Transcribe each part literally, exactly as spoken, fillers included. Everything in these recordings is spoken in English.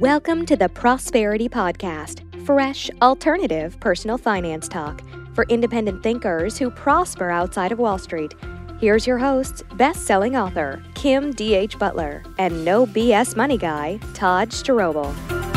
Welcome to the Prosperity Podcast, fresh, alternative personal finance talk for independent thinkers who prosper outside of Wall Street. Here's your hosts, best-selling author Kim D H. Butler and no B S money guy Todd Strobel.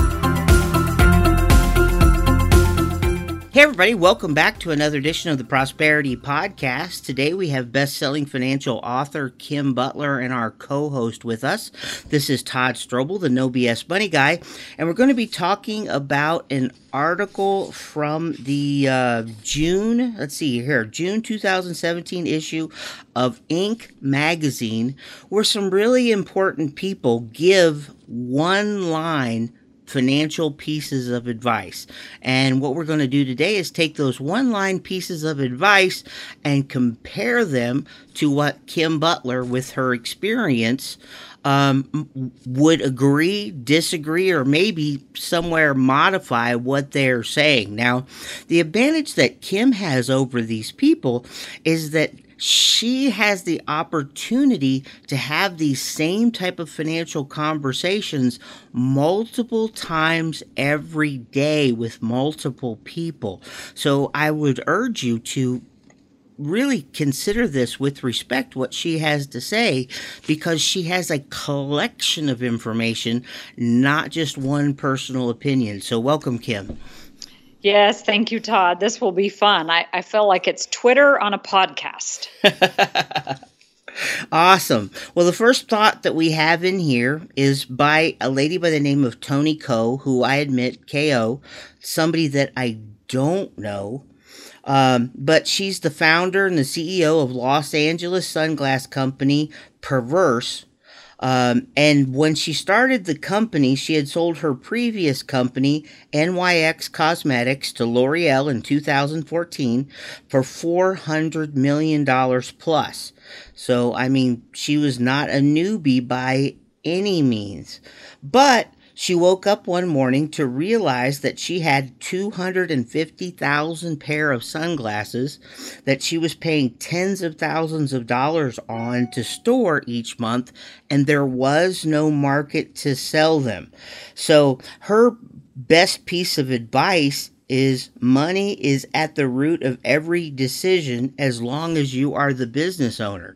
Hey everybody, welcome back to another edition of the Prosperity Podcast. Today we have best-selling financial author Kim Butler and our co-host with us. This is Todd Strobel, the No B S Money Guy, and we're going to be talking about an article from the uh, June, let's see here, June two thousand seventeen issue of Inc magazine, where some really important people give one-line financial pieces of advice. And what we're going to do today is take those one-line pieces of advice and compare them to what Kim Butler, with her experience, um, would agree, disagree, or maybe somewhere modify what they're saying. Now, the advantage that Kim has over these people is that she has the opportunity to have these same type of financial conversations multiple times every day with multiple people. So I would urge you to really consider this with respect what she has to say, because she has a collection of information, not just one personal opinion. So welcome, Kim. Yes, thank you, Todd. This will be fun. I, I feel like it's Twitter on a podcast. Awesome. Well, the first thought that we have in here is by a lady by the name of Toni Ko, who I admit, K O, somebody that I don't know. Um, but she's the founder and the C E O of Los Angeles sunglass company Perverse. Um, and when she started the company, she had sold her previous company, N Y X Cosmetics, to L'Oreal in two thousand fourteen for four hundred million dollars plus. So, I mean, she was not a newbie by any means. But she woke up one morning to realize that she had two hundred fifty thousand pair of sunglasses that she was paying tens of thousands of dollars on to store each month, and there was no market to sell them. So her best piece of advice is money is at the root of every decision as long as you are the business owner.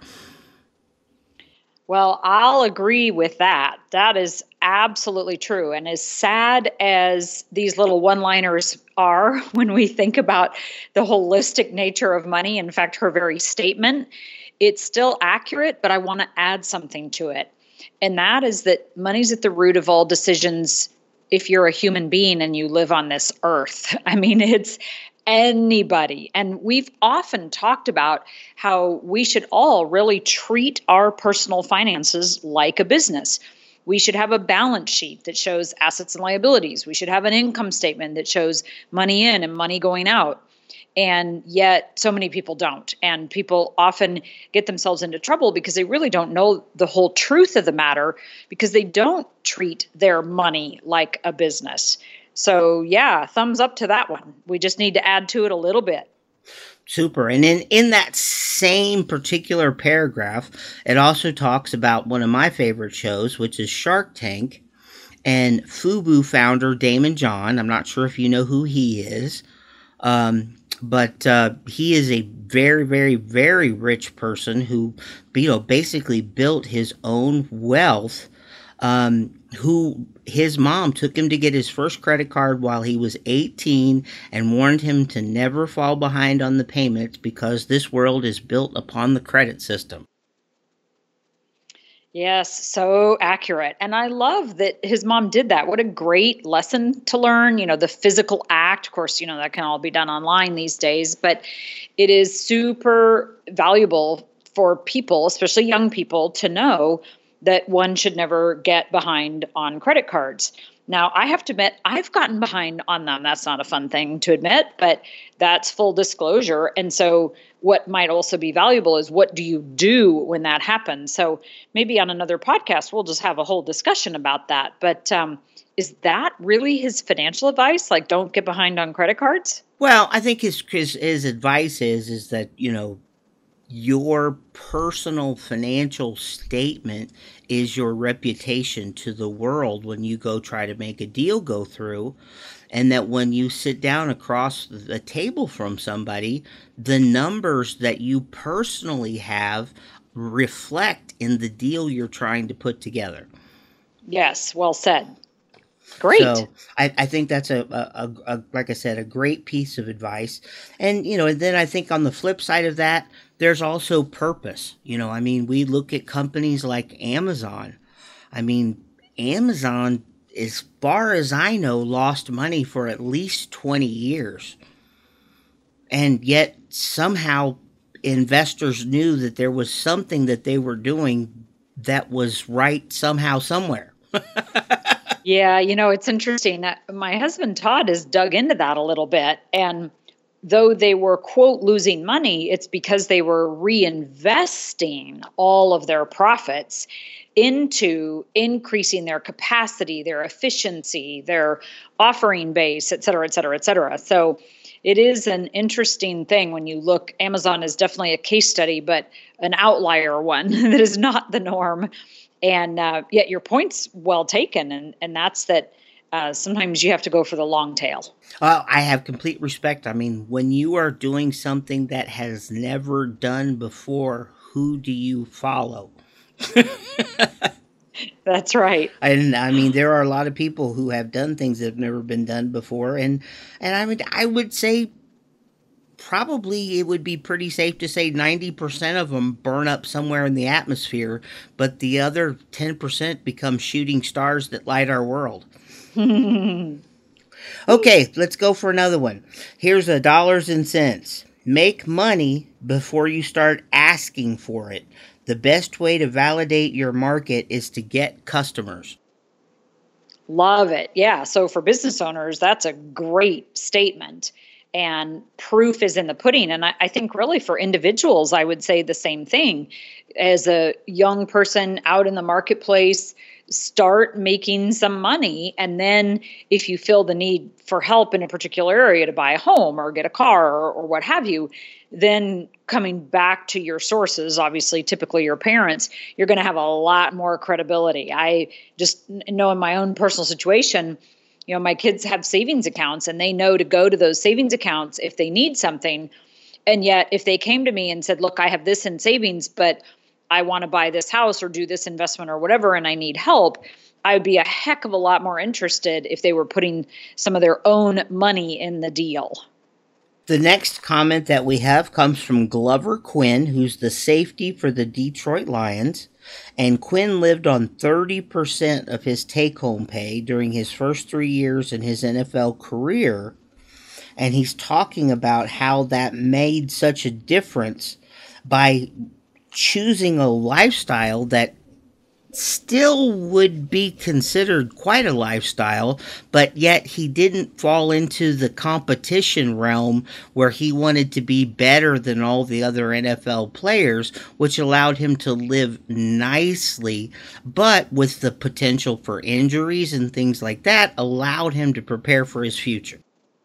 Well, I'll agree with that. That is absolutely true. And as sad as these little one-liners are when we think about the holistic nature of money, in fact, her very statement, it's still accurate, but I want to add something to it. And that is that money's at the root of all decisions if you're a human being and you live on this earth. I mean, it's anybody. And we've often talked about how we should all really treat our personal finances like a business. We should have a balance sheet that shows assets and liabilities. We should have an income statement that shows money in and money going out. And yet so many people don't. And people often get themselves into trouble because they really don't know the whole truth of the matter, because they don't treat their money like a business. So, yeah, thumbs up to that one. We just need to add to it a little bit. Super. And in, in that same particular paragraph, it also talks about one of my favorite shows, which is Shark Tank, and FUBU founder Daymond John. I'm not sure if you know who he is, um, but uh, he is a very, very, very rich person who, you know, basically built his own wealth. Um, who his mom took him to get his first credit card while he was eighteen and warned him to never fall behind on the payments because this world is built upon the credit system. Yes, so accurate. And I love that his mom did that. What a great lesson to learn. You know, the physical act, of course, you know, that can all be done online these days, but it is super valuable for people, especially young people, to know that one should never get behind on credit cards. Now, I have to admit, I've gotten behind on them. That's not a fun thing to admit, but that's full disclosure. And so what might also be valuable is, what do you do when that happens? So maybe on another podcast, we'll just have a whole discussion about that. But um, is that really his financial advice? Like, don't get behind on credit cards? Well, I think his, his, his advice is, is that, you know, your personal financial statement is your reputation to the world when you go try to make a deal go through. And that when you sit down across the table from somebody, the numbers that you personally have reflect in the deal you're trying to put together. Yes, well said. Great. So I, I think that's a, a, a, a, like I said, a great piece of advice. And, you know, and then I think on the flip side of that, there's also purpose. You know, I mean, we look at companies like Amazon. I mean, Amazon, as far as I know, lost money for at least twenty years. And yet somehow investors knew that there was something that they were doing that was right somehow, somewhere. Yeah, you know, it's interesting. My husband Todd has dug into that a little bit. And though they were, quote, losing money, it's because they were reinvesting all of their profits into increasing their capacity, their efficiency, their offering base, et cetera, et cetera, et cetera. So it is an interesting thing when you look. Amazon is definitely a case study, but an outlier one that is not the norm. And uh, yet your point's well taken. And, and that's that uh, sometimes you have to go for the long tail. Uh, I have complete respect. I mean, when you are doing something that has never done before, who do you follow? That's right. And I mean, there are a lot of people who have done things that have never been done before. And, and I mean, I would say probably it would be pretty safe to say ninety percent of them burn up somewhere in the atmosphere, but the other ten percent become shooting stars that light our world. Okay, let's go for another one. Here's a dollars and cents. Make money before you start asking for it. The best way to validate your market is to get customers. Love it. Yeah. So for business owners, that's a great statement. And proof is in the pudding. And I, I think really for individuals, I would say the same thing. As a young person out in the marketplace, start making some money. And then if you feel the need for help in a particular area to buy a home or get a car or, or what have you, then coming back to your sources, obviously, typically your parents, you're going to have a lot more credibility. I just know in my own personal situation, you know, my kids have savings accounts and they know to go to those savings accounts if they need something. And yet if they came to me and said, look, I have this in savings, but I want to buy this house or do this investment or whatever, and I need help, I would be a heck of a lot more interested if they were putting some of their own money in the deal. The next comment that we have comes from Glover Quinn, who's the safety for the Detroit Lions. And Quinn lived on thirty percent of his take-home pay during his first three years in his N F L career. And he's talking about how that made such a difference by choosing a lifestyle that still would be considered quite a lifestyle, but yet he didn't fall into the competition realm where he wanted to be better than all the other N F L players, which allowed him to live nicely, but with the potential for injuries and things like that, allowed him to prepare for his future.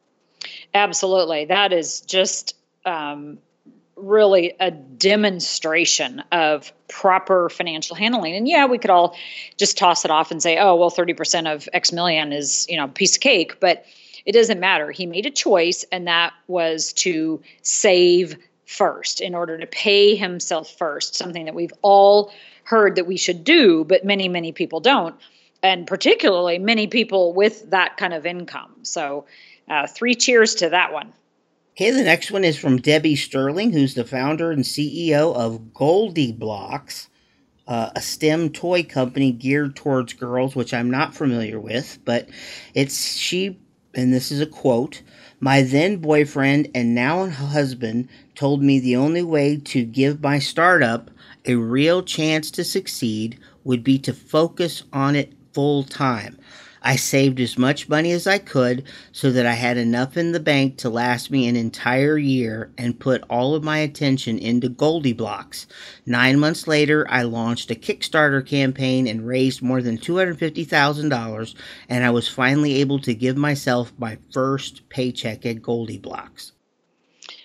Absolutely. That is just um really a demonstration of proper financial handling. And yeah, we could all just toss it off and say, oh, well, thirty percent of X million is, you know, a piece of cake, but it doesn't matter. He made a choice, and that was to save first in order to pay himself first, something that we've all heard that we should do, but many, many people don't. And particularly many people with that kind of income. So uh, three cheers to that one. Okay, the next one is from Debbie Sterling, who's the founder and C E O of Goldie Blocks, uh, a STEM toy company geared towards girls, which I'm not familiar with, but it's she, and this is a quote, "My then boyfriend and now husband told me the only way to give my startup a real chance to succeed would be to focus on it full time. I saved as much money as I could so that I had enough in the bank to last me an entire year and put all of my attention into Goldie Blocks. Nine months later, I launched a Kickstarter campaign and raised more than two hundred fifty thousand dollars, and I was finally able to give myself my first paycheck at Goldie Blocks."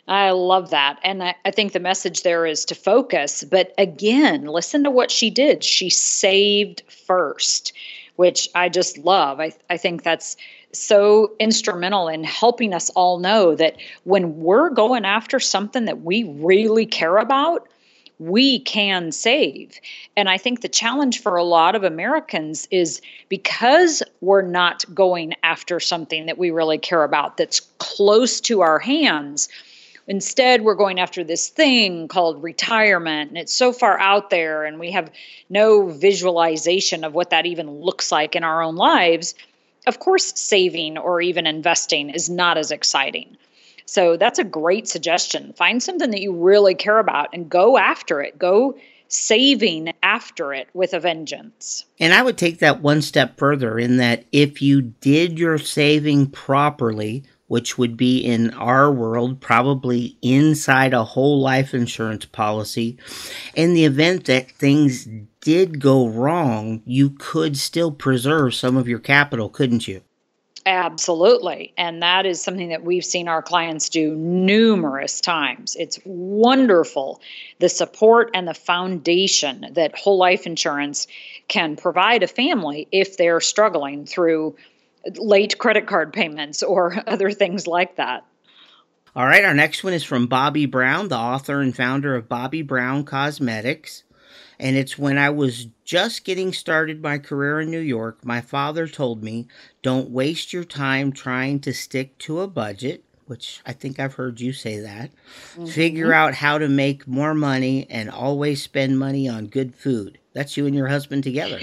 I love that. And I, I think the message there is to focus. But again, listen to what she did. She saved first, which I just love. I, I think that's so instrumental in helping us all know that when we're going after something that we really care about, we can save. And I think the challenge for a lot of Americans is because we're not going after something that we really care about that's close to our hands. Instead, we're going after this thing called retirement, and it's so far out there, and we have no visualization of what that even looks like in our own lives. Of course, saving or even investing is not as exciting. So that's a great suggestion. Find something that you really care about and go after it. Go saving after it with a vengeance. And I would take that one step further in that if you did your saving properly, which would be in our world probably inside a whole life insurance policy, in the event that things did go wrong, you could still preserve some of your capital, couldn't you? Absolutely. And that is something that we've seen our clients do numerous times. It's wonderful, the support and the foundation that whole life insurance can provide a family if they're struggling through late credit card payments or other things like that. All right, our next one is from Bobbi Brown, the author and founder of Bobbi Brown Cosmetics. And it's when I was just getting started my career in New York, my father told me, don't waste your time trying to stick to a budget, which I think I've heard you say that. Mm-hmm. Figure out how to make more money and always spend money on good food. That's you and your husband together.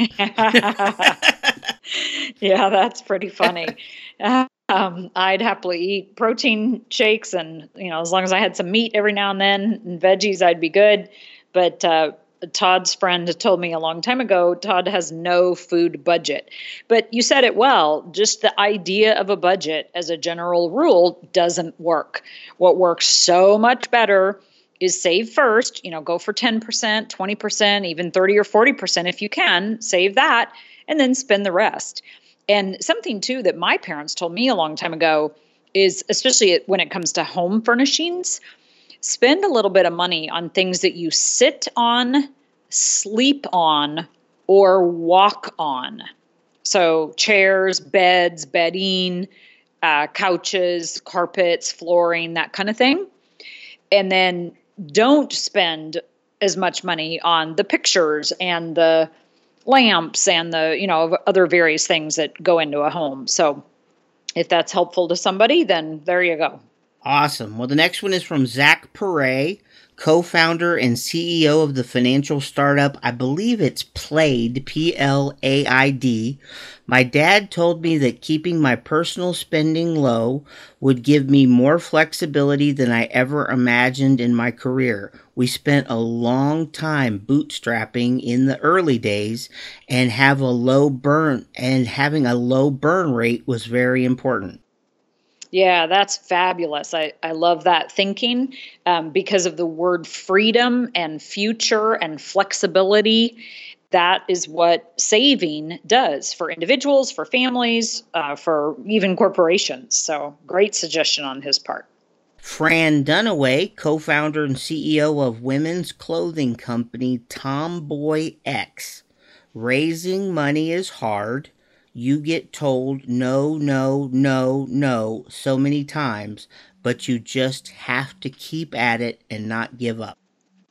Yeah, that's pretty funny. Uh, um, I'd happily eat protein shakes and, you know, as long as I had some meat every now and then and veggies, I'd be good. But uh, Todd's friend told me a long time ago, Todd has no food budget. But you said it well, just the idea of a budget as a general rule doesn't work. What works so much better is save first, you know, go for ten percent, twenty percent, even thirty or forty percent if you can, save that, and then spend the rest. And something too that my parents told me a long time ago is, especially when it comes to home furnishings, spend a little bit of money on things that you sit on, sleep on, or walk on. So chairs, beds, bedding, uh, couches, carpets, flooring, that kind of thing. And then don't spend as much money on the pictures and the lamps and the, you know, other various things that go into a home. So if that's helpful to somebody, then there you go. Awesome. Well, the next one is from Zach Perret, co-founder and C E O of the financial startup. I believe it's Plaid, P L A I D. My dad told me that keeping my personal spending low would give me more flexibility than I ever imagined in my career. We spent a long time bootstrapping in the early days and have a low burn and having a low burn rate was very important. Yeah, that's fabulous. I, I love that thinking um, because of the word freedom and future and flexibility. That is what saving does for individuals, for families, uh, for even corporations. So great suggestion on his part. Fran Dunaway, co-founder and C E O of women's clothing company Tomboy X. Raising money is hard. You get told no, no, no, no so many times, but you just have to keep at it and not give up.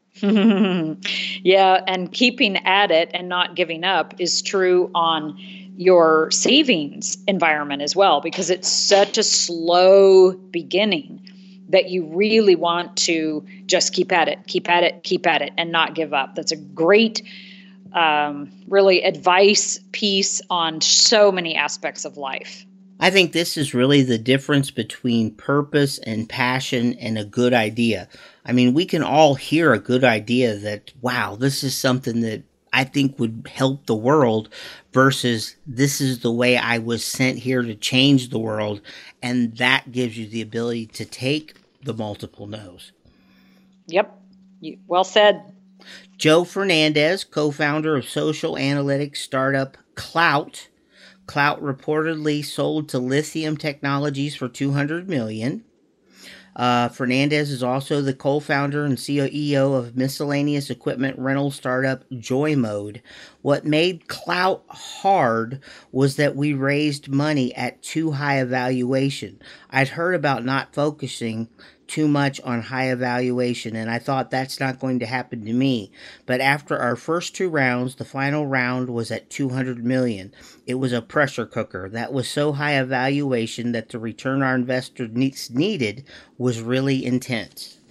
Yeah, and keeping at it and not giving up is true on your savings environment as well, because it's such a slow beginning that you really want to just keep at it, keep at it, keep at it, and not give up. That's a great Um, really advice piece on so many aspects of life. I think this is really the difference between purpose and passion and a good idea. I mean, we can all hear a good idea that, wow, this is something that I think would help the world versus this is the way I was sent here to change the world. And that gives you the ability to take the multiple no's. Yep. You, well said. Joe Fernandez, co-founder of social analytics startup Klout. Klout reportedly sold to Lithium Technologies for two hundred million dollars. Uh, Fernandez is also the co-founder and C E O of miscellaneous equipment rental startup Joy Mode. What made Clout hard was that we raised money at too high a valuation. I'd heard about not focusing too much on high evaluation, and I thought that's not going to happen to me. But after our first two rounds, the final round was at two hundred million dollars. It was a pressure cooker. That was so high a valuation that the return our investors needed was really intense.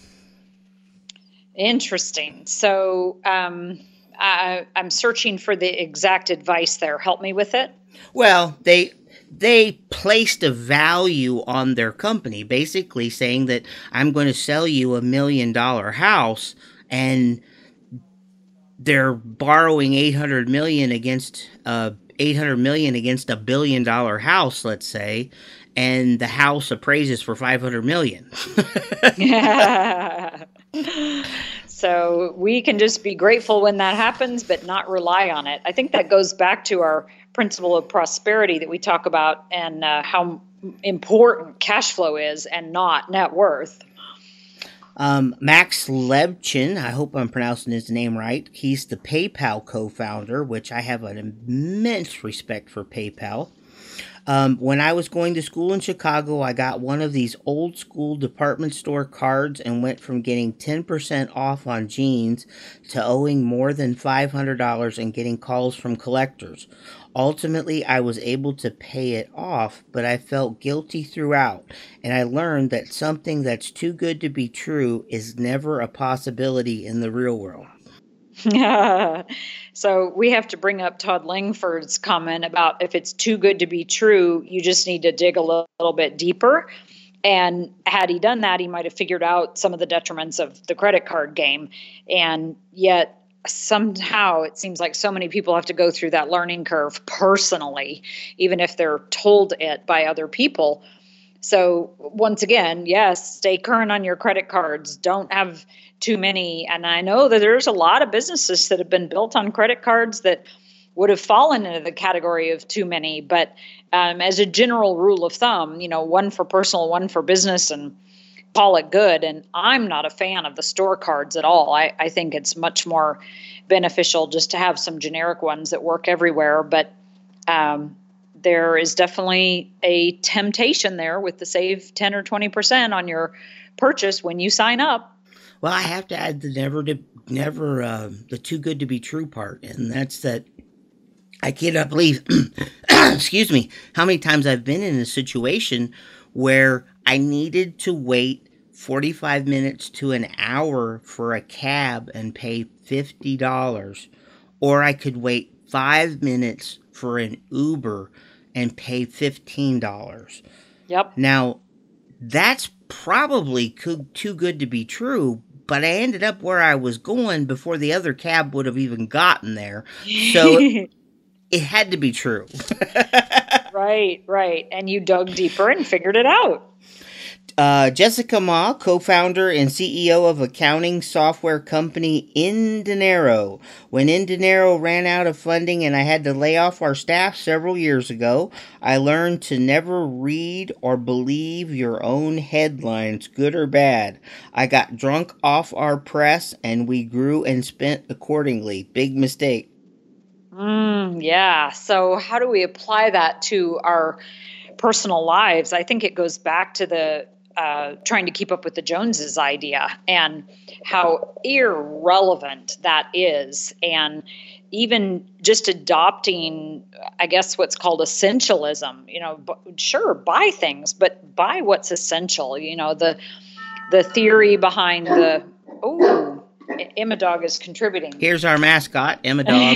Interesting. So um, I, I'm searching for the exact advice there. Help me with it. Well, they they placed a value on their company, basically saying that I'm going to sell you a million dollar house, and they're borrowing eight hundred million against uh eight hundred million against a billion dollar house, let's say, and the house appraises for five hundred million. Yeah. So we can just be grateful when that happens, but not rely on it. I think that goes back to our principle of prosperity that we talk about, and uh, how important cash flow is and not net worth. Um, Max Levchin, I hope I'm pronouncing his name right. He's the PayPal co-founder, which I have an immense respect for PayPal. Um, when I was going to school in Chicago, I got one of these old school department store cards and went from getting ten percent off on jeans to owing more than five hundred dollars and getting calls from collectors. Ultimately, I was able to pay it off, but I felt guilty throughout, and I learned that something that's too good to be true is never a possibility in the real world. So we have to bring up Todd Langford's comment about if it's too good to be true, you just need to dig a little, little bit deeper. And had he done that, he might have figured out some of the detriments of the credit card game. And yet somehow it seems like so many people have to go through that learning curve personally, even if they're told it by other people. So once again, yes, stay current on your credit cards. Don't have too many. And I know that there's a lot of businesses that have been built on credit cards that would have fallen into the category of too many. But um, as a general rule of thumb, you know, one for personal, one for business, and call it good. And I'm not a fan of the store cards at all. I, I think it's much more beneficial just to have some generic ones that work everywhere. But um, there is definitely a temptation there with the save ten or twenty percent on your purchase when you sign up. Well, I have to add the never to never uh, the too good to be true part, and that's that I cannot believe, excuse me, how many times I've been in a situation where I needed to wait forty-five minutes to an hour for a cab and pay fifty dollars, or I could wait five minutes for an Uber and pay fifteen dollars. Yep. Now, that's probably too good to be true, but I ended up where I was going before the other cab would have even gotten there. So it, it had to be true. Right, right. And you dug deeper and figured it out. Uh, Jessica Ma, co-founder and C E O of accounting software company Indinero. When Indinero ran out of funding and I had to lay off our staff several years ago, I learned to never read or believe your own headlines, good or bad. I got drunk off our press and we grew and spent accordingly. Big mistake. Mm, yeah. So how do we apply that to our personal lives? I think it goes back to the Uh, trying to keep up with the Joneses idea and how irrelevant that is. And even just adopting, I guess, what's called essentialism, you know, b- sure, buy things, but buy what's essential. You know, the, the theory behind the, oh, Emma Dog is contributing. Here's our mascot, Emma Dog.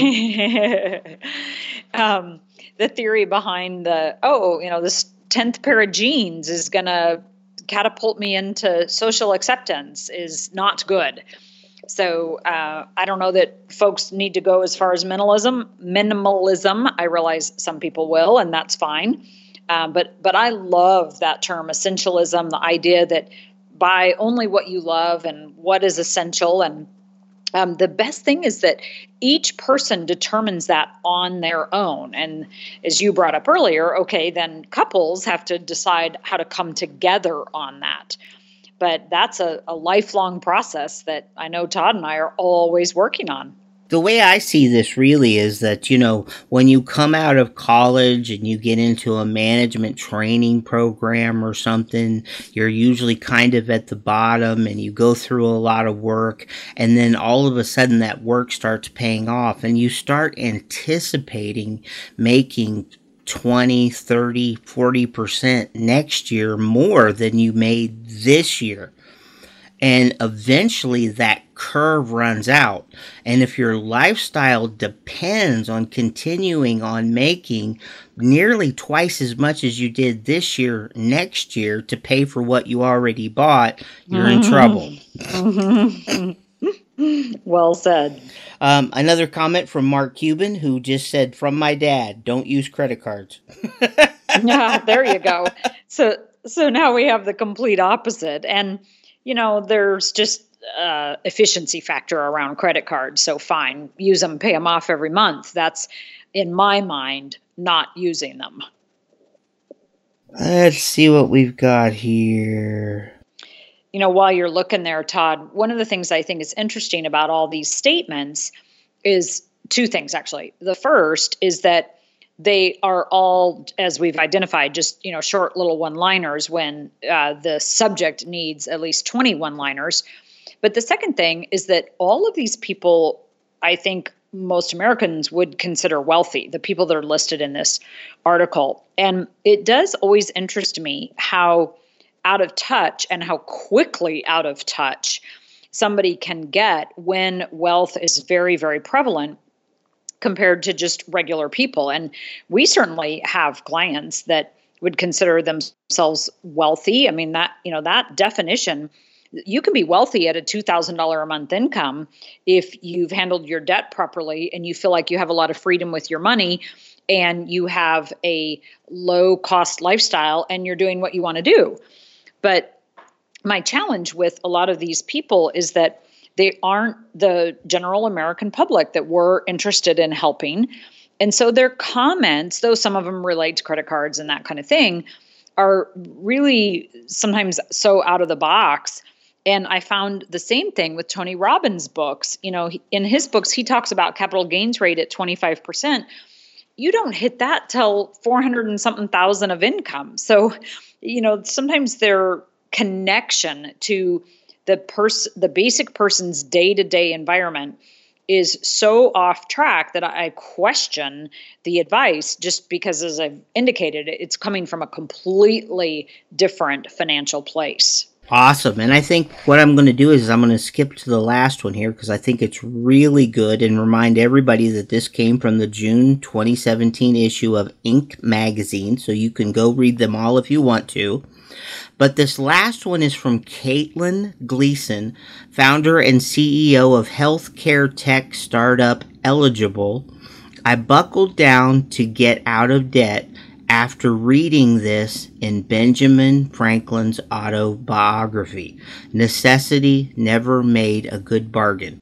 um, the theory behind the, oh, you know, this tenth pair of jeans is going to catapult me into social acceptance is not good. So uh, I don't know that folks need to go as far as minimalism. Minimalism, I realize some people will, and that's fine. Um, but but I love that term, essentialism, the idea that buy only what you love and what is essential. And Um, the best thing is that each person determines that on their own. And as you brought up earlier, okay, then couples have to decide how to come together on that. But that's a, a lifelong process that I know Todd and I are always working on. The way I see this really is that, you know, when you come out of college and you get into a management training program or something, you're usually kind of at the bottom and you go through a lot of work, and then all of a sudden that work starts paying off and you start anticipating making twenty, thirty, forty percent next year more than you made this year. And eventually that curve runs out. And if your lifestyle depends on continuing on making nearly twice as much as you did this year, next year, to pay for what you already bought, you're mm-hmm. in trouble. Mm-hmm. Well said. Um, another comment from Mark Cuban, who just said, "From my dad, don't use credit cards." Yeah, there you go. So, so now we have the complete opposite. And you know, there's just uh, efficiency factor around credit cards. So fine, use them, pay them off every month. That's, in my mind, not using them. Let's see what we've got here. You know, while you're looking there, Todd, one of the things I think is interesting about all these statements is two things, actually. The first is that they are all, as we've identified, just, you know, short little one-liners when uh, the subject needs at least twenty one-liners. But the second thing is that all of these people, I think most Americans would consider wealthy, the people that are listed in this article. And it does always interest me how out of touch and how quickly out of touch somebody can get when wealth is very, very prevalent compared to just regular people. And we certainly have clients that would consider themselves wealthy. I mean, that, you know, that definition, you can be wealthy at a two thousand dollars a month income if you've handled your debt properly and you feel like you have a lot of freedom with your money and you have a low cost lifestyle and you're doing what you want to do. But my challenge with a lot of these people is that they aren't the general American public that we're interested in helping. And so their comments, though some of them relate to credit cards and that kind of thing, are really sometimes so out of the box. And I found the same thing with Tony Robbins' books. You know, in his books, he talks about capital gains rate at twenty-five percent. You don't hit that till four hundred and something thousand of income. So, you know, sometimes their connection to the pers- the basic person's day-to-day environment is so off track that I question the advice just because, as I've indicated, it's coming from a completely different financial place. Awesome. And I think what I'm going to do is I'm going to skip to the last one here because I think it's really good, and remind everybody that this came from the June twenty seventeen issue of Inc magazine. So you can go read them all if you want to. But this last one is from Caitlin Gleason, founder and C E O of healthcare tech startup Eligible. I buckled down to get out of debt after reading this in Benjamin Franklin's autobiography. Necessity never made a good bargain.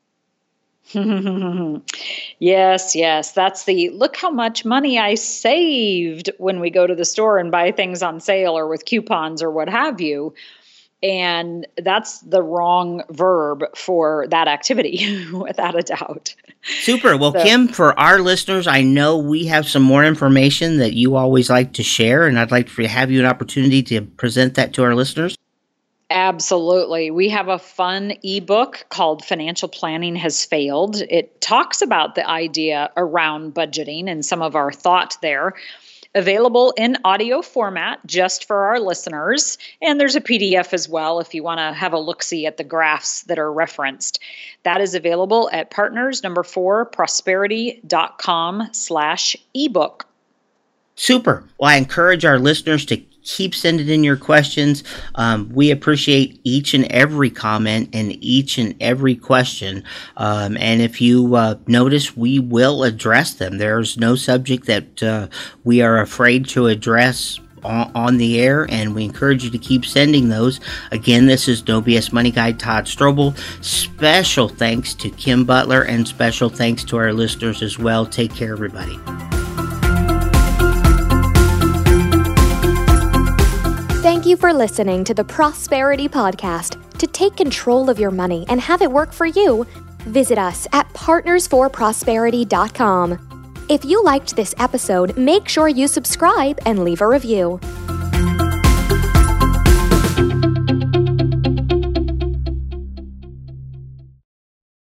Yes, yes. That's the look how much money I saved when we go to the store and buy things on sale or with coupons or what have you. And that's the wrong verb for that activity, without a doubt. Super. Well, so, Kim, for our listeners, I know we have some more information that you always like to share, and I'd like to have you an opportunity to present that to our listeners. Absolutely. We have a fun ebook called Financial Planning Has Failed. It talks about the idea around budgeting and some of our thought there. Available in audio format just for our listeners. And there's a P D F as well if you want to have a look-see at the graphs that are referenced. That is available at partners number four prosperity.com slash ebook. Super. Well, I encourage our listeners to keep sending in your questions. Um, we appreciate each and every comment and each and every question. Um, and if you uh, notice, we will address them. There's no subject that uh, we are afraid to address on, on the air, and we encourage you to keep sending those. Again, this is No B S Money Guy Todd Strobel. Special thanks to Kim Butler, and special thanks to our listeners as well. Take care, everybody. Thank you for listening to the Prosperity Podcast. To take control of your money and have it work for you, visit us at partners for prosperity dot com. If you liked this episode, make sure you subscribe and leave a review.